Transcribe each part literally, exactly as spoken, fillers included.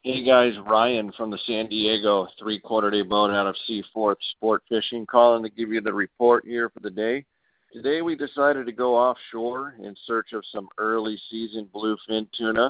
Hey guys, Ryan from the San Diego three-quarter day boat out of Seaforth Sport Fishing, calling to give you the report here for the day. Today we decided to go offshore in search of some early season bluefin tuna,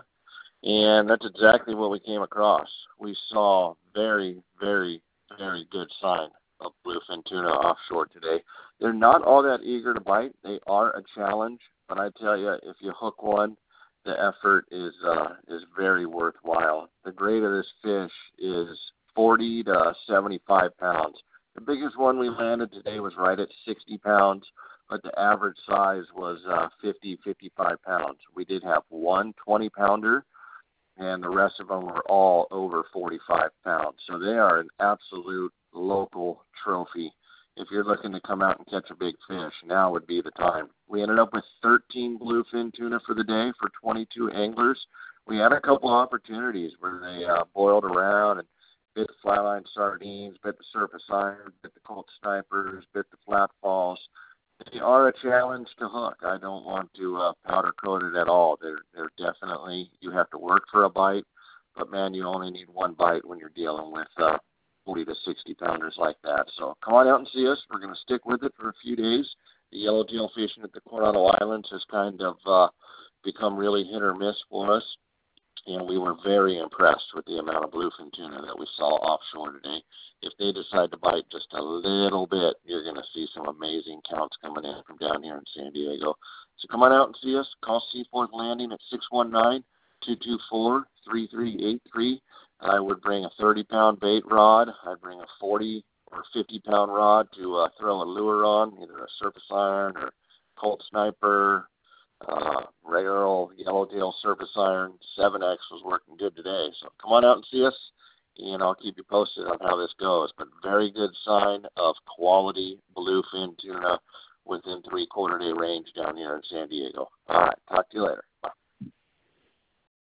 and that's exactly what we came across. We saw very, very, very good sign of bluefin tuna offshore today. They're not all that eager to bite. They are a challenge, but I tell you, if you hook one, the effort is uh, is very worthwhile. The grade of this fish is forty to seventy-five pounds. The biggest one we landed today was right at sixty pounds, but the average size was uh, fifty, fifty-five pounds. We did have one twenty-pounder, and the rest of them were all over forty-five pounds. So they are an absolute local trophy. If you're looking to come out and catch a big fish, now would be the time. We ended up with thirteen bluefin tuna for the day for twenty-two anglers. We had a couple opportunities where they uh, boiled around and bit the flatline sardines, bit the surface iron, bit the Colt snipers, bit the flat falls. They are a challenge to hook. I don't want to uh, powder coat it at all. They're, they're definitely, you have to work for a bite, but man, you only need one bite when you're dealing with uh, forty to sixty pounders like that. So come on out and see us. We're going to stick with it for a few days. The yellowtail fishing at the Coronado Islands has kind of uh, become really hit or miss for us, and we were very impressed with the amount of bluefin tuna that we saw offshore today. If they decide to bite just a little bit, you're going to see some amazing counts coming in from down here in San Diego. So come on out and see us. Call Seaforth Landing at six one nine, two two four, three three eight three. I would bring a thirty-pound bait rod. I'd bring a forty or fifty-pound rod to uh, throw a lure on, either a surface iron or Colt sniper, uh, regular old yellowtail surface iron. seven X was working good today. So come on out and see us, and I'll keep you posted on how this goes. But very good sign of quality bluefin tuna within three-quarter day range down here in San Diego. All right, talk to you later. Bye.